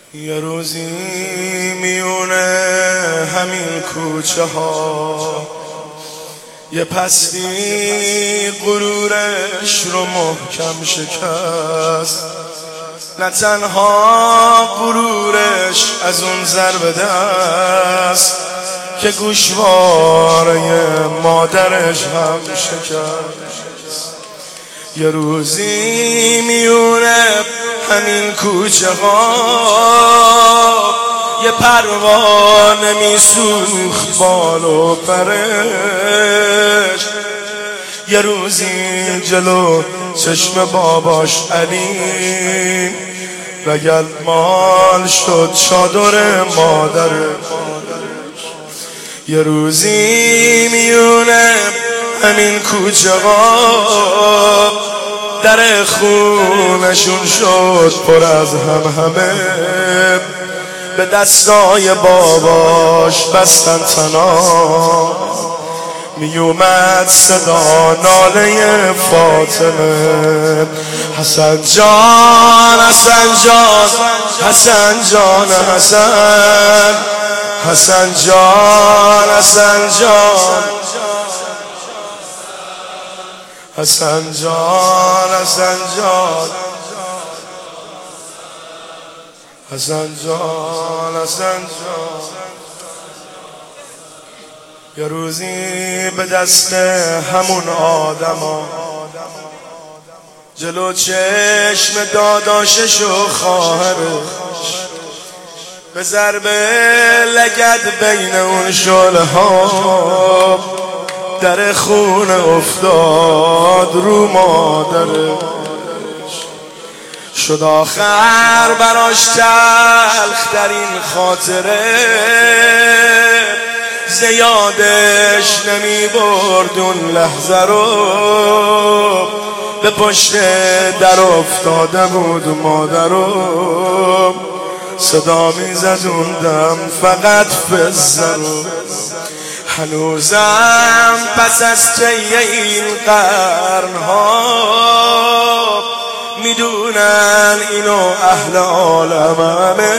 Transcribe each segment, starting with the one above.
یه روزی میونه همین کوچه ها یه پستی غرورش رو محکم شکست. نه تنها غرورش از اون ضربه دست که گوشواره مادرش هم شکست. یه روزی میونه همین کوچه ها یه پروانه میسوخت بال و پرش. یه روزی جلو چشم باباش علی رگل مال شد چادر مادرش. یه روزی میونه همین کوچه ها در خونشون شد پر از همه. به دستای باباش بستن تنها میومد صدا ناله فاطمه. حسن جان حسن جان حسن جان حسن حسن جان حسن جان حسن جان حسن جان حسن جان حسن جان. یه روزی به دست همون آدما جلو چشم داداشش و خواهرش به ضربه لگد بین اون شعله ها در خونه افتاد رو مادرش. شد آخر براش تلخ در این خاطره زیادش نمی برد اون لحظه رو. به پشت در افتاده بود مادرو صدا می زد اون دم فقط فزرو. هنوزم پس از طی این قرنها میدونن اینو اهل عالمه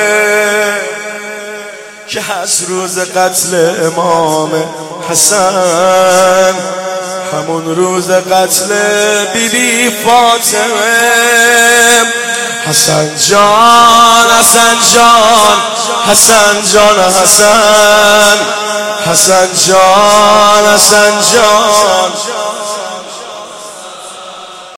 که از روز قتل امام حسن همون روز قتل بیبی فاطمه. حسن جان حسن جان حسن جان حسن حسن جان حسن جان